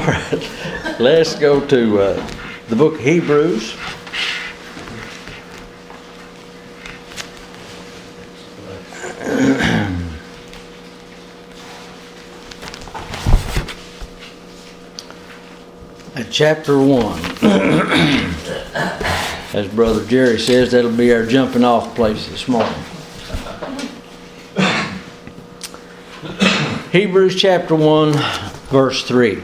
right, let's go to the book of Hebrews. At chapter 1. As Brother Jerry says, that'll be our jumping off place this morning. Hebrews chapter 1, verse 3.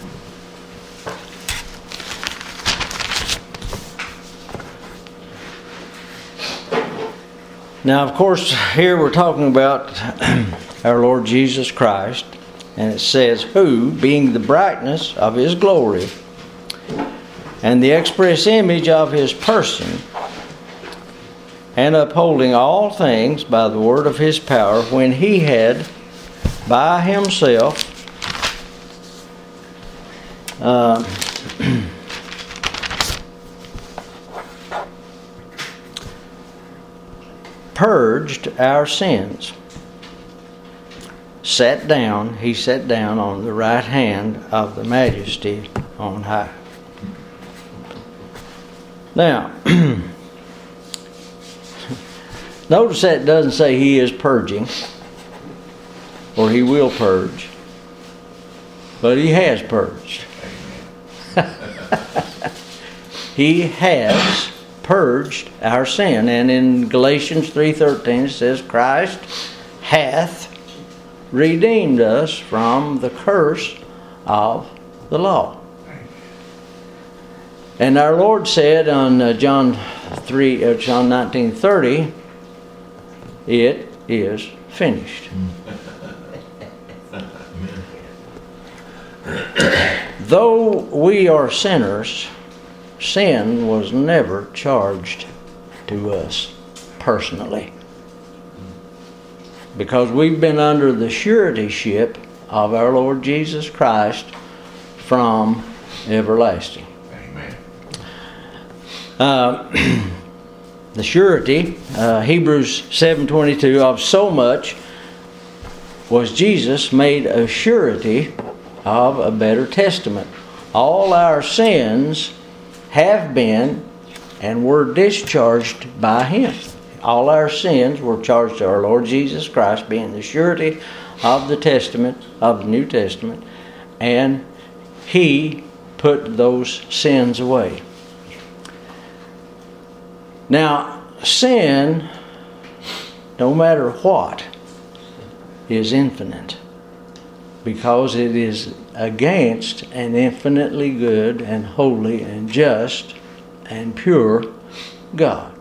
Now, of course, here we're talking about our Lord Jesus Christ, and it says, who, being the brightness of His glory, and the express image of His person, and upholding all things by the word of His power, when He had by Himself purged our sins, He sat down on the right hand of the Majesty on high. Now, notice that it doesn't say He is purging, or He will purge, but He has purged. He has purged our sin. And in Galatians 3:13 it says, Christ hath redeemed us from the curse of the law. And our Lord said on John 19:30, it is finished. Though we are sinners, sin was never charged to us personally, because we've been under the suretyship of our Lord Jesus Christ from everlasting. The surety, Hebrews 7:22, of so much was Jesus made a surety of a better testament. All our sins have been and were discharged by Him. All our sins were charged to our Lord Jesus Christ, being the surety of the testament, of the New Testament, and He put those sins away. Now, sin, no matter what, is infinite, because it is against an infinitely good and holy and just and pure God.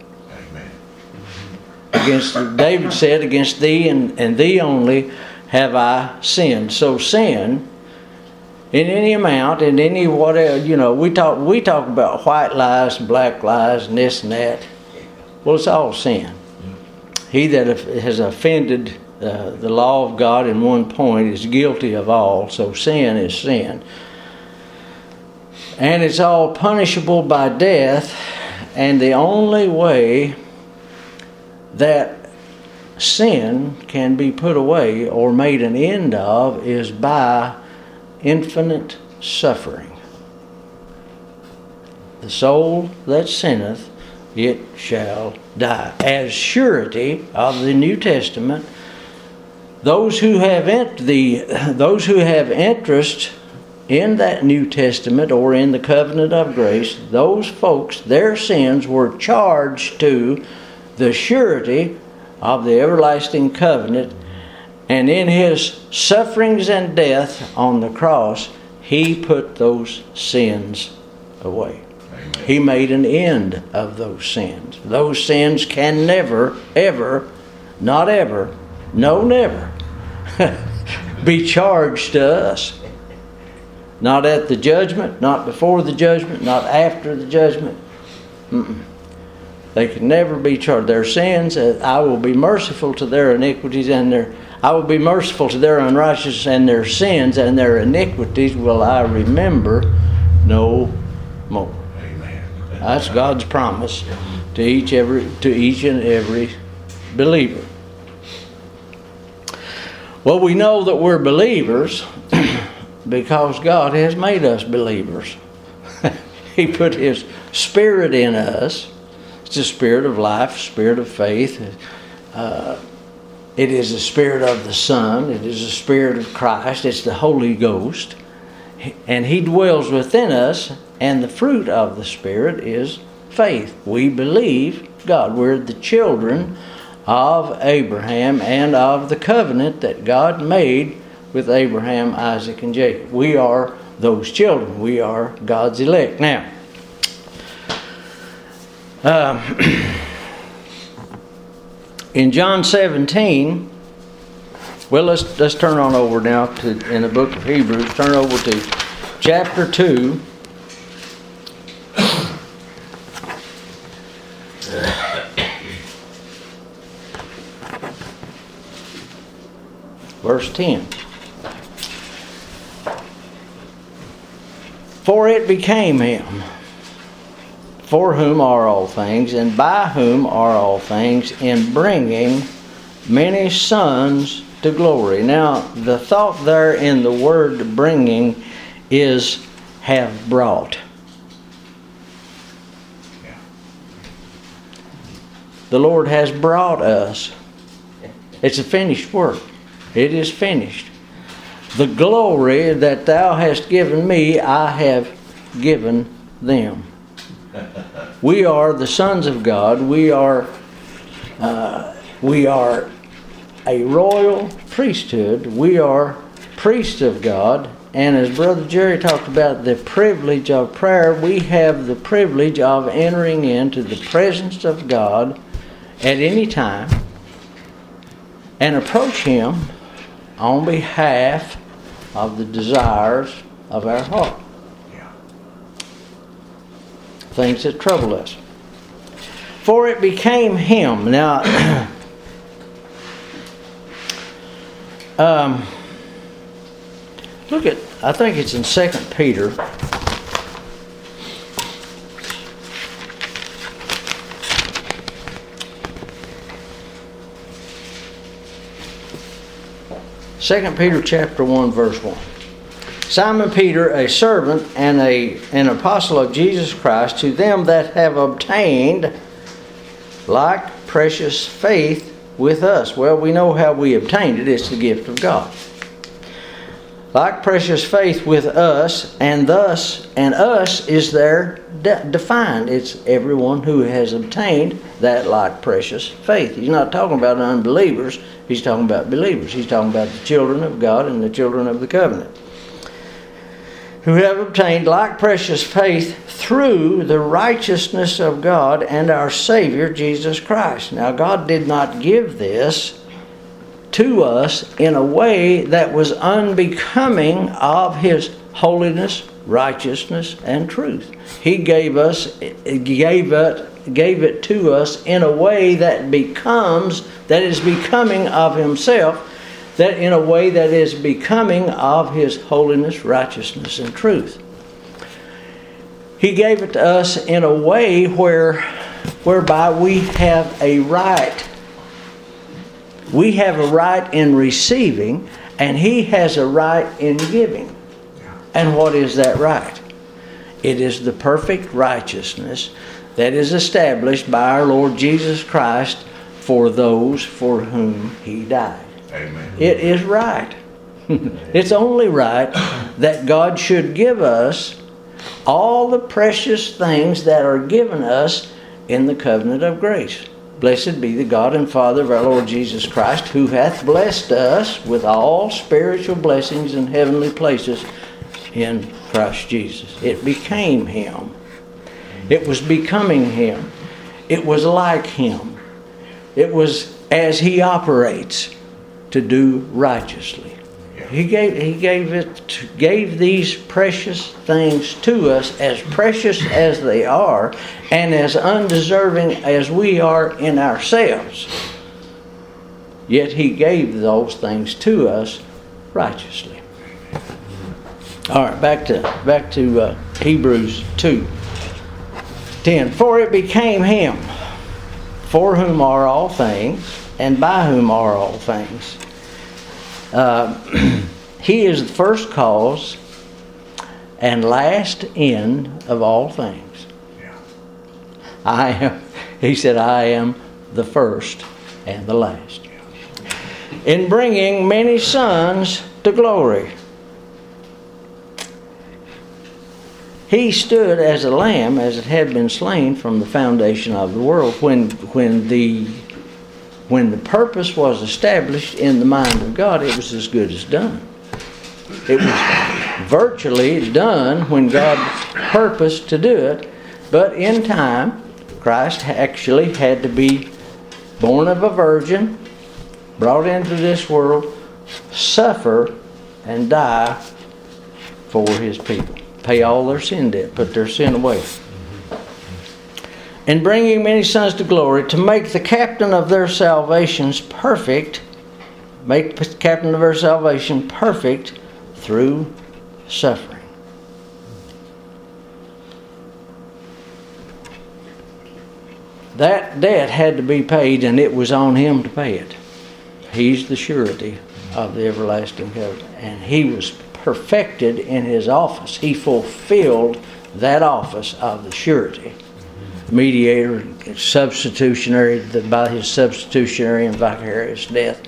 Amen. David said, against Thee and Thee only have I sinned. So sin, in any amount, in any whatever, we talk about white lies and black lies and this and that. Well, it's all sin. He that has offended the law of God in one point is guilty of all. So sin is sin. And it's all punishable by death. And the only way that sin can be put away or made an end of is by infinite suffering. The soul that sinneth, it shall die. As surety of the New Testament, those who have interest in that New Testament or in the covenant of grace, those folks, their sins were charged to the surety of the everlasting covenant, and in His sufferings and death on the cross, He put those sins away. Amen. He made an end of those sins. Those sins can never, ever, not ever, no never, be charged to us. Not at the judgment, not before the judgment, not after the judgment. They can never be charged. Their sins, I will be merciful to their iniquities, and I will be merciful to their unrighteousness, and their sins and their iniquities will I remember no more. Amen. That's God's promise to each and every believer. Well, we know that we're believers because God has made us believers. He put His Spirit in us. It's a spirit of life, spirit of faith. It is the Spirit of the Son. It is the Spirit of Christ. It's the Holy Ghost. And He dwells within us, and the fruit of the Spirit is faith. We believe God. We're the children of Abraham and of the covenant that God made with Abraham, Isaac, and Jacob. We are those children. We are God's elect. Now, in John 17, well, let's turn on over now to, in the book of Hebrews, turn over to chapter 2. Verse 10. For it became Him, for whom are all things, and by whom are all things, in bringing many sons to glory. Now, the thought there in the word bringing is have brought. The Lord has brought us. It's a finished work. It is finished. The glory that Thou hast given me, I have given them. We are the sons of God. We are a royal priesthood. We are priests of God. And as Brother Jerry talked about the privilege of prayer, we have the privilege of entering into the presence of God at any time and approach Him on behalf of the desires of our heart. Things that trouble us. For it became Him. Now, look at, I think it's in 2 Peter. Second Peter chapter 1 verse 1. Simon Peter, a servant and an apostle of Jesus Christ, to them that have obtained like precious faith with us. Well, we know how we obtained it. It's the gift of God. Like precious faith with us, and thus, and us is there defined. It's everyone who has obtained that like precious faith. He's not talking about unbelievers. He's talking about believers. He's talking about the children of God and the children of the covenant, who have obtained like precious faith through the righteousness of God and our Savior Jesus Christ. Now, God did not give this to us in a way that was unbecoming of His holiness, righteousness, and truth. He gave it to us in a way that is becoming of Himself, that in a way that is becoming of His holiness, righteousness, and truth. He gave it to us in a way whereby we have a right. We have a right in receiving, and He has a right in giving. And what is that right? It is the perfect righteousness that is established by our Lord Jesus Christ for those for whom He died. Amen. It is right. It's only right that God should give us all the precious things that are given us in the covenant of grace. Blessed be the God and Father of our Lord Jesus Christ, who hath blessed us with all spiritual blessings in heavenly places in Christ Jesus. It became Him. It was becoming Him. It was like Him. It was as He operates to do righteously. He gave these precious things to us, as precious as they are, and as undeserving as we are in ourselves. Yet He gave those things to us righteously. All right, back to Hebrews 2:10. For it became Him, for whom are all things, and by whom are all things. He is the first cause and last end of all things. He said, I am the first and the last. In bringing many sons to glory. He stood as a lamb, as it had been slain from the foundation of the world. When the purpose was established in the mind of God, it was as good as done. It was virtually done when God purposed to do it. But in time, Christ actually had to be born of a virgin, brought into this world, suffer, and die for His people. Pay all their sin debt, put their sin away. In bringing many sons to glory, to make the captain of their salvations perfect, make the captain of their salvation perfect through suffering. That debt had to be paid, and it was on Him to pay it. He's the surety of the everlasting covenant, and He was perfected in His office. He fulfilled that office of the surety, mediator, substitutionary, by His substitutionary and vicarious death.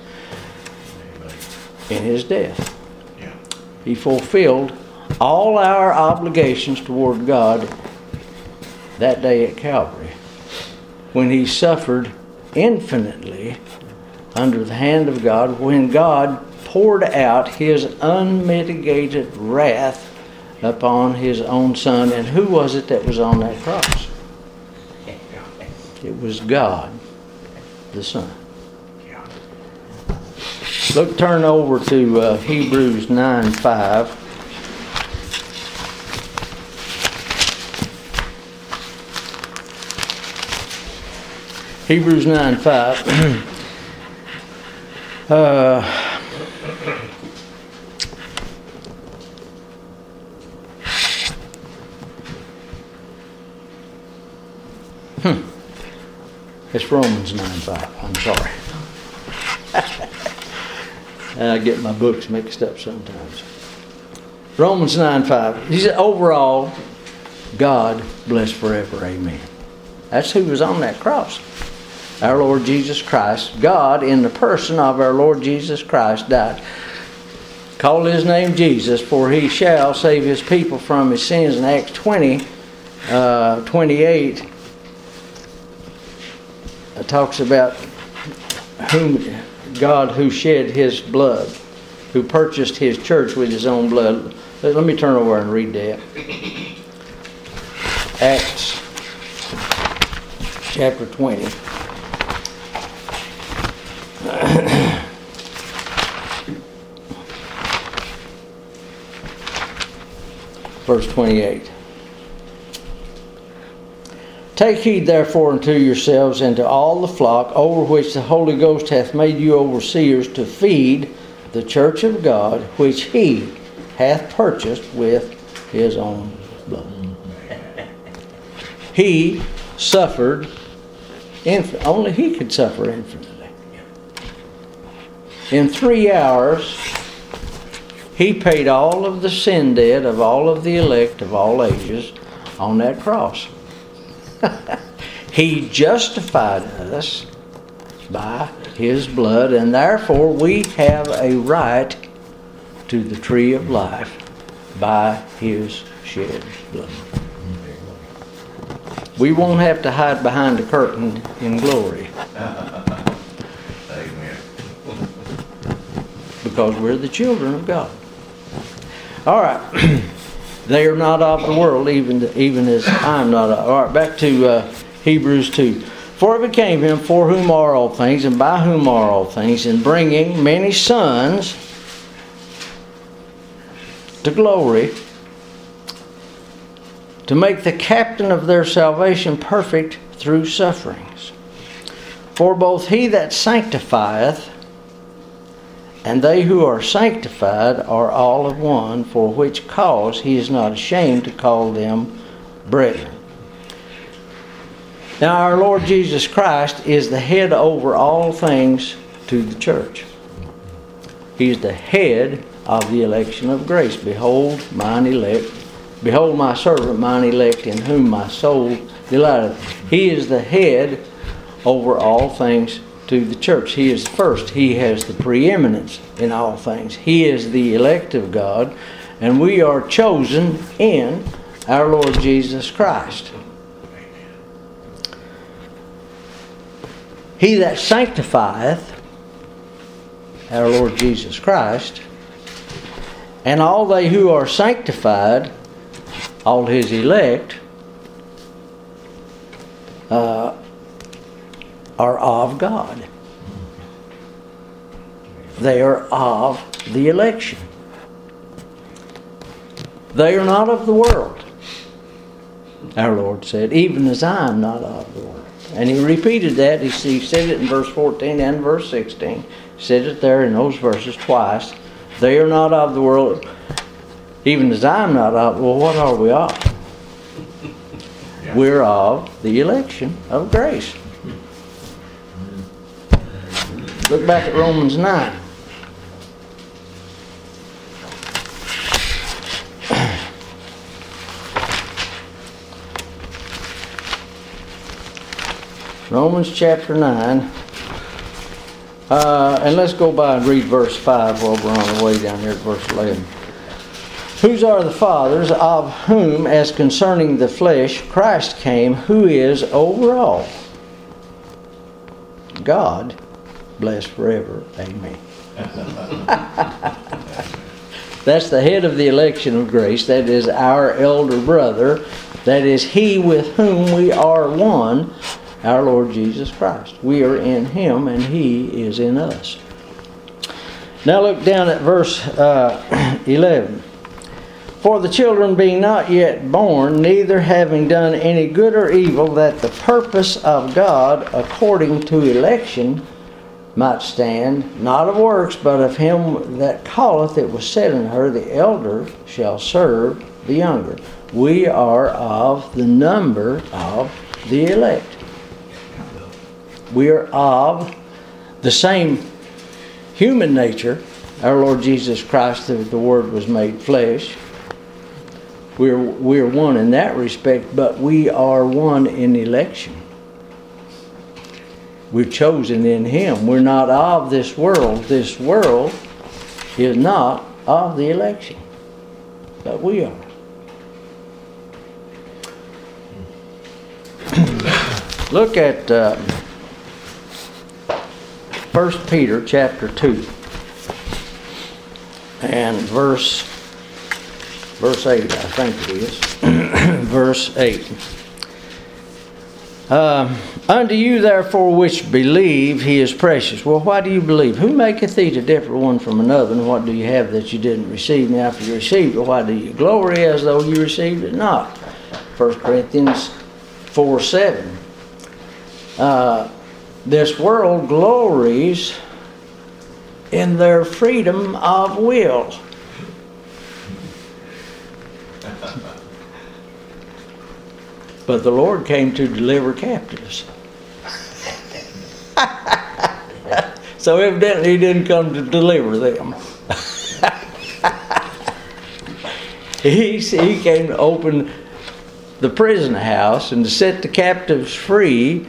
In His death, He fulfilled all our obligations toward God that day at Calvary, when He suffered infinitely under the hand of God, when God poured out His unmitigated wrath upon His own Son. And who was it that was on that cross? It was God, the Son. Look, turn over to Hebrews 9:5. Hebrews 9:5. It's Romans 9:5. I'm sorry. I get my books mixed up sometimes. Romans 9:5. He said, overall, God bless forever. Amen. That's who was on that cross. Our Lord Jesus Christ. God, in the person of our Lord Jesus Christ, died. Call His name Jesus, for He shall save His people from his sins. In Acts 20:28, it talks about whom God who shed His blood, who purchased His church with His own blood. Let me turn over and read that. Acts chapter 20. Verse 28. Take heed therefore unto yourselves and to all the flock over which the Holy Ghost hath made you overseers, to feed the church of God, which He hath purchased with His own blood. He suffered infinitely. Only He could suffer infinitely. In 3 hours, He paid all of the sin debt of all of the elect of all ages on that cross. He justified us by His blood, and therefore we have a right to the tree of life by His shed blood. We won't have to hide behind the curtain in glory. Amen. Because we're the children of God. All right. They are not of the world, even as I'm not of. All right, back to Hebrews 2. For it became Him for whom are all things, and by whom are all things, in bringing many sons to glory, to make the captain of their salvation perfect through sufferings. For both He that sanctifieth and they who are sanctified are all of one, for which cause He is not ashamed to call them brethren. Now our Lord Jesus Christ is the head over all things to the church. He is the head of the election of grace. Behold, mine elect, Behold my servant, mine elect, in whom my soul delighteth. He is the head over all things to the church. He is first. He has the preeminence in all things. He is the elect of God, and we are chosen in our Lord Jesus Christ. He that sanctifieth, our Lord Jesus Christ, and all they who are sanctified, all His elect, are of God. They are of the election. They are not of the world. Our Lord said, even as I am not of the world. And He repeated that. He said it in verse 14 and verse 16. He said it there in those verses twice. They are not of the world, even as I am not of. Well, what are we of? Yeah. We're of the election of grace. Look back at Romans 9. Romans chapter 9. And let's go by and read verse 5 while we're on the way down here at verse 11. Whose are the fathers, of whom, as concerning the flesh, Christ came, who is over all. God, blessed forever. Amen. That's the head of the election of grace. That is our elder brother. That is He with whom we are one, our Lord Jesus Christ. We are in Him and He is in us. Now look down at verse 11. For the children being not yet born, neither having done any good or evil, that the purpose of God according to election might stand, not of works, but of Him that calleth, it was said unto her, the elder shall serve the younger. We are of the number of the elect. We are of the same human nature. Our Lord Jesus Christ, the Word was made flesh. We're one in that respect, but we are one in election. We're chosen in Him. We're not of this world. This world is not of the election, but we are. Look at 1 Peter chapter 2 and verse 8, I think it is. Verse 8. Unto you therefore which believe, He is precious. Well, why do you believe? Who maketh thee to differ one from another? And what do you have that you didn't receive? Now after you received it, why do you glory as though you received it not? 1 Corinthians 4:7. This world glories in their freedom of will. But the Lord came to deliver captives. So evidently He didn't come to deliver them. He came to open the prison house and to set the captives free.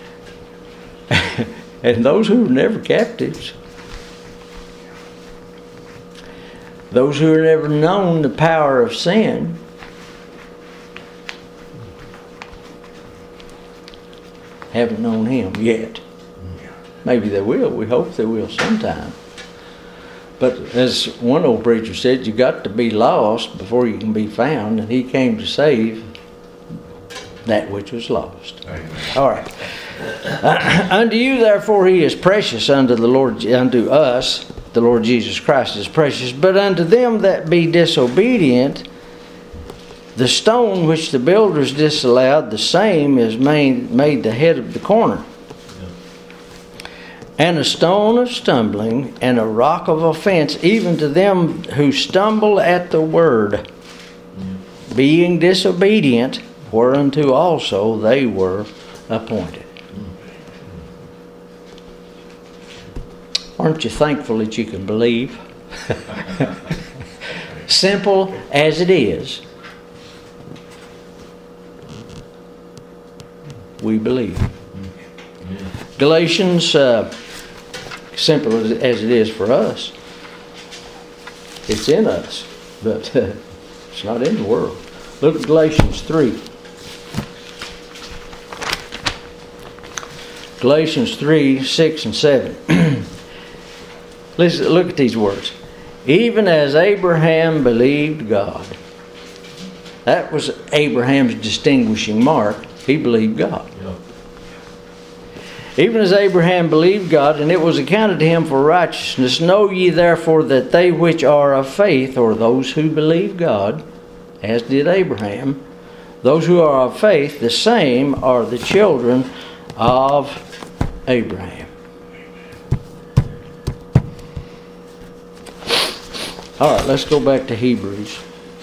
And those who were never captives, those who have never known the power of sin, haven't known Him yet. Maybe they will. We hope they will sometime. But as one old preacher said, you got to be lost before you can be found, and He came to save that which was lost. Amen. All right. Unto you therefore He is precious, unto the Lord, unto us the Lord Jesus Christ is precious, but unto them that be disobedient, the stone which the builders disallowed, the same is made the head of the corner. And a stone of stumbling, and a rock of offense, even to them who stumble at the word, being disobedient, whereunto also they were appointed. Aren't you thankful that you can believe? Simple as it is, we believe. Galatians, simple as it is for us, it's in us, but it's not in the world. Look at Galatians 3. Galatians 3, 6 and 7. Listen, look at these words. Even as Abraham believed God. That was Abraham's distinguishing mark. He believed God. Yep. Even as Abraham believed God, and it was accounted to him for righteousness. Know ye therefore that they which are of faith, or those who believe God, as did Abraham, those who are of faith, the same are the children of Abraham. All right, let's go back to Hebrews.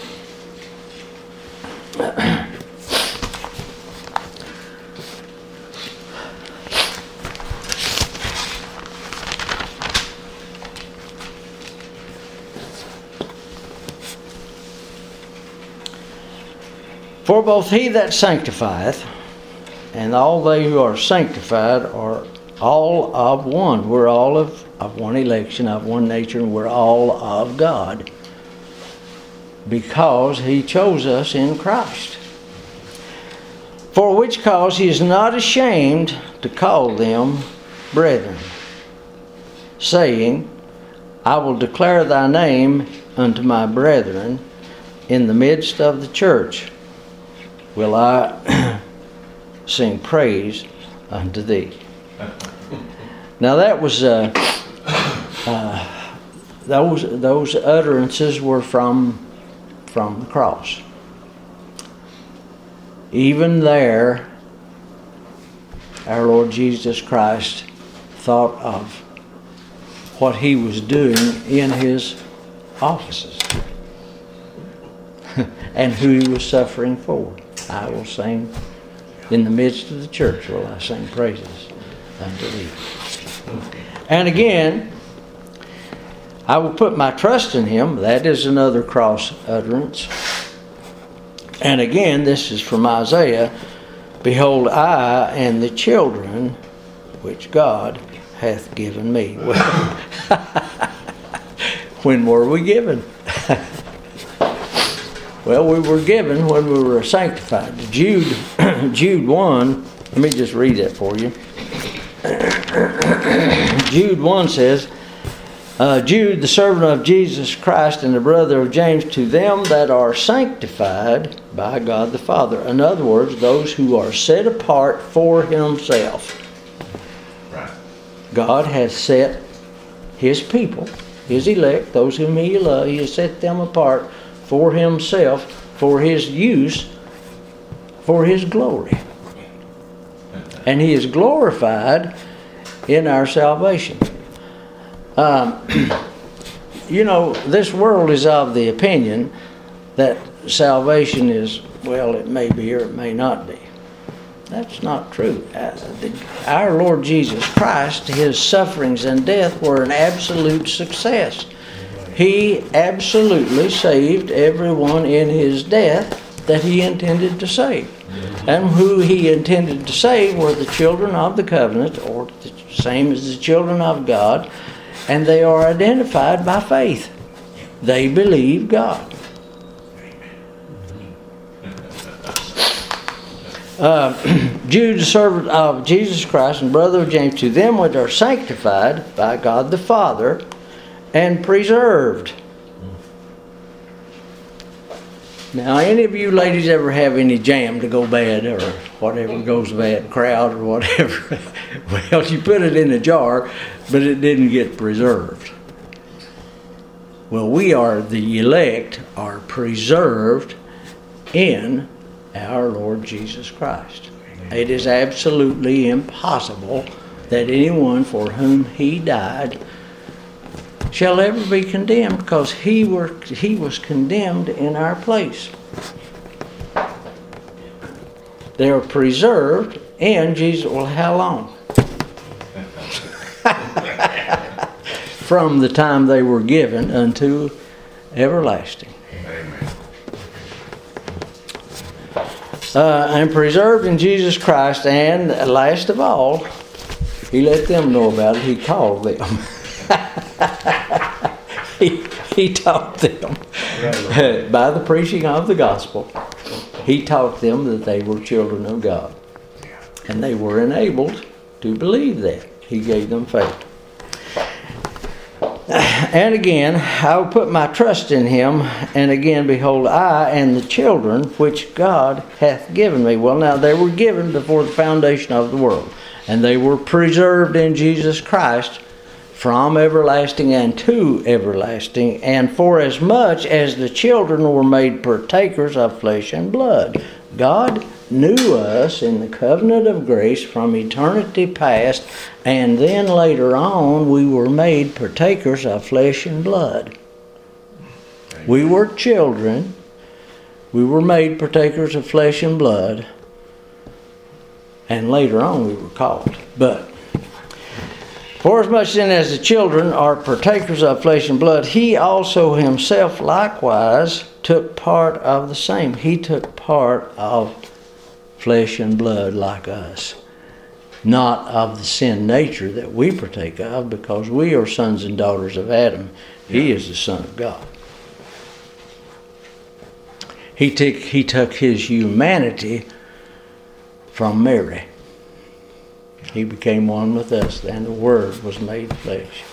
For both he that sanctifieth and all they who are sanctified are all of one. We're all of one election, of one nature, and we're all of God. Because he chose us in Christ. For which cause he is not ashamed to call them brethren, saying, I will declare thy name unto my brethren in the midst of the church. Will I sing praise unto thee. Now that was those utterances were from the cross. Even there, our Lord Jesus Christ thought of what he was doing in his offices and who he was suffering for. I will sing in the midst of the church, will I sing praises unto thee. And again, I will put my trust in him. That is another cross utterance. And again, this is from Isaiah. Behold, I and the children which God hath given me. Well, when were we given? Well, we were given when we were sanctified. Jude 1, let me just read that for you. Jude 1 says, Jude, the servant of Jesus Christ and the brother of James, to them that are sanctified by God the Father. In other words, those who are set apart for himself. Right. God has set his people, his elect, those whom he loves, he has set them apart for himself, for his use, for his glory. And he is glorified in our salvation. You know, this world is of the opinion that salvation is, well, it may be or it may not be. That's not true. Our Lord Jesus Christ, his sufferings and death were an absolute success. He absolutely saved everyone in his death that he intended to save. And who he intended to save were the children of the covenant, or the same as the children of God, and they are identified by faith. They believe God. Jude, the servant of Jesus Christ and brother of James, to them which are sanctified by God the Father and preserved. Now, any of you ladies ever have any jam to go bad or whatever goes bad, crowd or whatever? Well, you put it in a jar, but it didn't get preserved. Well, we are the elect, are preserved in our Lord Jesus Christ. It is absolutely impossible that anyone for whom he died shall ever be condemned, because he was condemned in our place. They are preserved in Jesus. Well, how long? From the time they were given unto everlasting. and preserved in Jesus Christ, and last of all, He let them know about it. He called them. he taught them by the preaching of the gospel. He taught them that they were children of God. And they were enabled to believe that. He gave them faith. And again, I will put my trust in Him. And again, behold, I and the children which God hath given me. Well, now they were given before the foundation of the world. And they were preserved in Jesus Christ from everlasting and to everlasting, and for as much as the children were made partakers of flesh and blood. God knew us in the covenant of grace from eternity past, and then later on we were made partakers of flesh and blood. We were children. We were made partakers of flesh and blood, and later on we were called. But forasmuch then as the children are partakers of flesh and blood, He also Himself likewise took part of the same. He took part of flesh and blood like us. Not of the sin nature that we partake of, because we are sons and daughters of Adam. He is the Son of God. He took His humanity from Mary. He became one with us, and the Word was made flesh.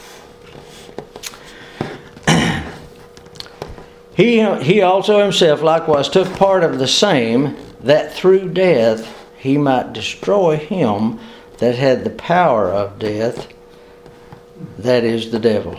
He also Himself likewise took part of the same, that through death He might destroy him that had the power of death, that is the devil.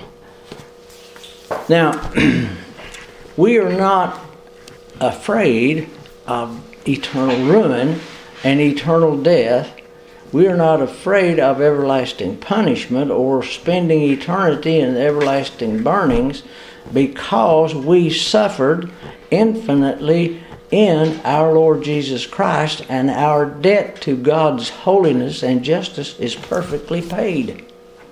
Now, we are not afraid of eternal ruin and eternal death. We are not afraid of everlasting punishment or spending eternity in everlasting burnings, because we suffered infinitely in our Lord Jesus Christ, and our debt to God's holiness and justice is perfectly paid.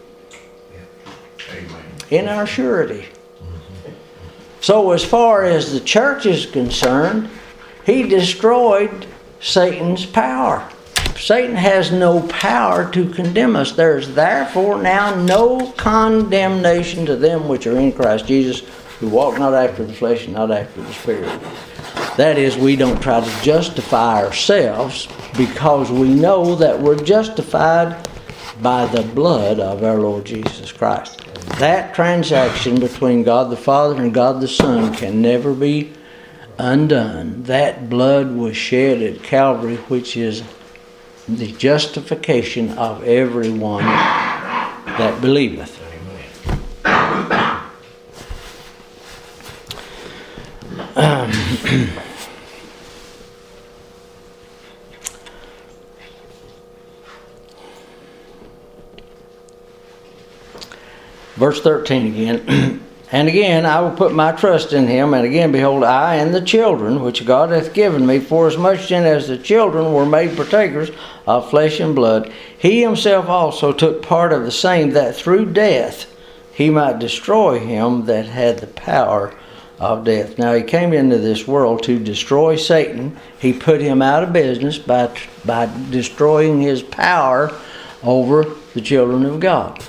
Amen. In our surety. So as far as the church is concerned, He destroyed Satan's power. Satan has no power to condemn us. There is therefore now no condemnation to them which are in Christ Jesus, who walk not after the flesh and not after the Spirit. That is, we don't try to justify ourselves, because we know that we're justified by the blood of our Lord Jesus Christ. That transaction between God the Father and God the Son can never be undone. That blood was shed at Calvary, which is the justification of everyone that believeth. Verse 13 again. And again, I will put my trust in Him. And again, behold, I and the children which God hath given me, forasmuch then as the children were made partakers of flesh and blood, He Himself also took part of the same, that through death He might destroy him that had the power of death. Now, He came into this world to destroy Satan. He put him out of business by destroying his power over the children of God.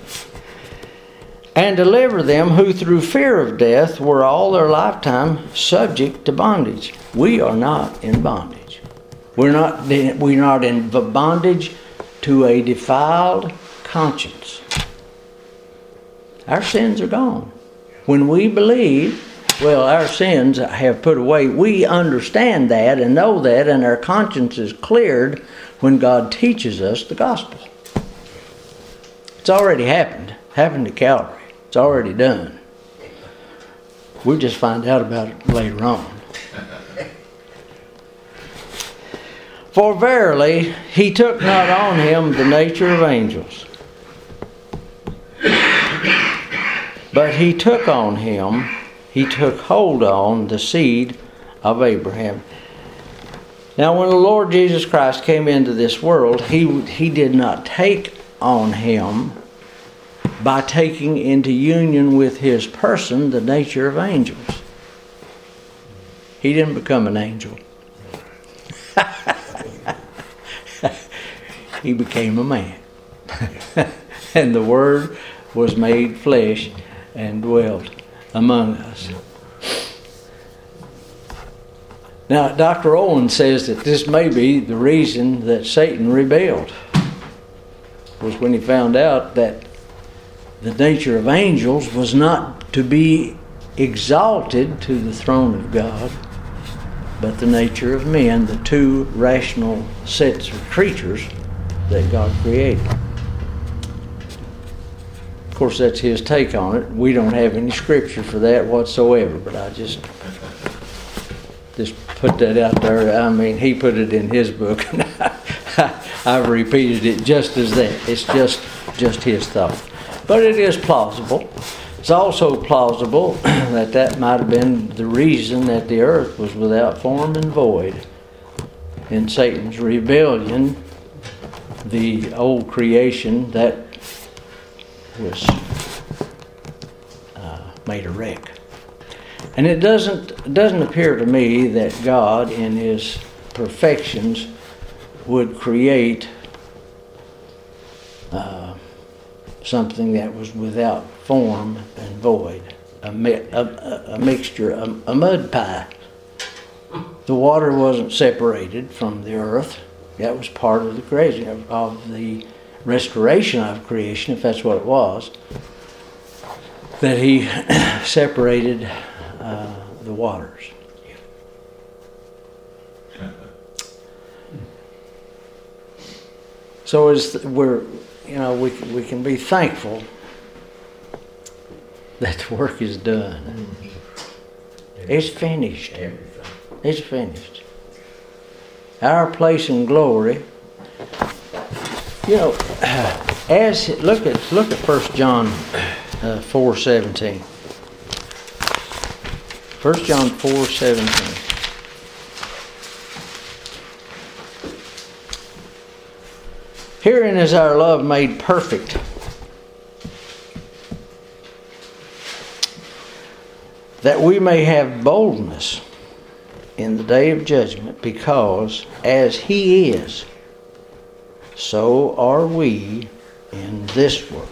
And deliver them who through fear of death were all their lifetime subject to bondage. We are not in bondage. We're not in bondage to a defiled conscience. Our sins are gone. When we believe, well, our sins have put away. We understand that and know that, and our conscience is cleared when God teaches us the gospel. It's already happened. Happened to Calvary. It's already done. We just find out about it later on. For verily, He took not on Him the nature of angels, but He took on Him, He took hold on the seed of Abraham. Now, when the Lord Jesus Christ came into this world, He did not take on Him by taking into union with His person the nature of angels. He didn't become an angel. He became a man. And the Word was made flesh and dwelt among us. Now, Dr. Owen says that this may be the reason that Satan rebelled, was when he found out that the nature of angels was not to be exalted to the throne of God, but the nature of men, the two rational sets of creatures that God created. Of course, that's his take on it. We don't have any scripture for that whatsoever, but I just put that out there. I mean, he put it in his book, and I've repeated it just as that. It's just his thought. But it is plausible. It's also plausible that might have been the reason that the earth was without form and void. In Satan's rebellion, the old creation that was made a wreck. And it doesn't appear to me that God in His perfections would create something that was without form and void, a mixture, a mud pie. The water wasn't separated from the earth. That was part of the creation, of the restoration of creation, if that's what it was, that He separated the waters. So we can be thankful that the work is done. It's finished. It's finished. Our place in glory. As look at 1 John 4:17. 1 John 4:17. Herein is our love made perfect, that we may have boldness in the day of judgment, because as He is, so are we in this world.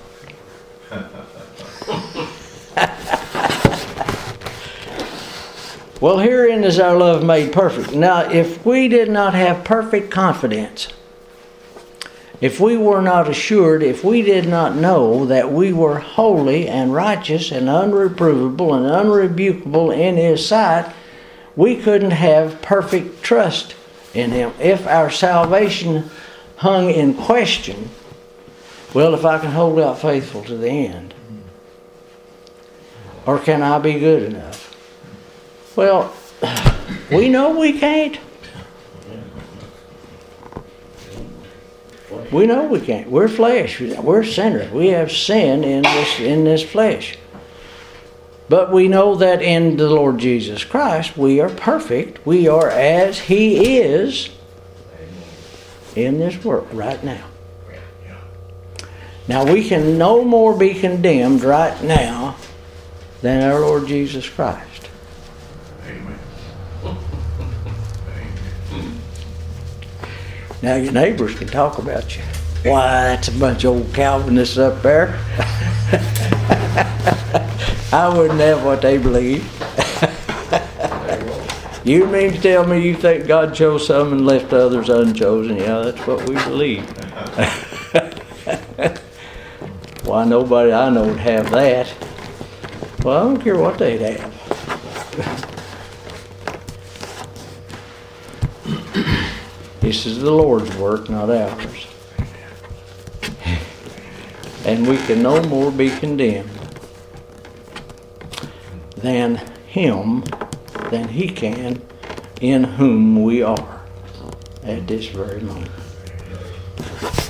Well, herein is our love made perfect. Now, if we did not have perfect confidence, if we were not assured, if we did not know that we were holy and righteous and unreprovable and unrebukable in His sight, we couldn't have perfect trust in Him. If our salvation hung in question, well, if I can hold out faithful to the end, or can I be good enough? Well, we know we can't. We know we can't. We're flesh. We're sinners. We have sin in this flesh. But we know that in the Lord Jesus Christ, we are perfect. We are as He is in this world right now. Now, we can no more be condemned right now than our Lord Jesus Christ. Now your neighbors can talk about you. Why, that's a bunch of old Calvinists up there. I wouldn't have what they believe. You mean to tell me you think God chose some and left others unchosen? Yeah, that's what we believe. Why, nobody I know would have that. Well, I don't care what they'd have. This is the Lord's work, not ours. And we can no more be condemned than Him, than He can, in whom we are at this very moment.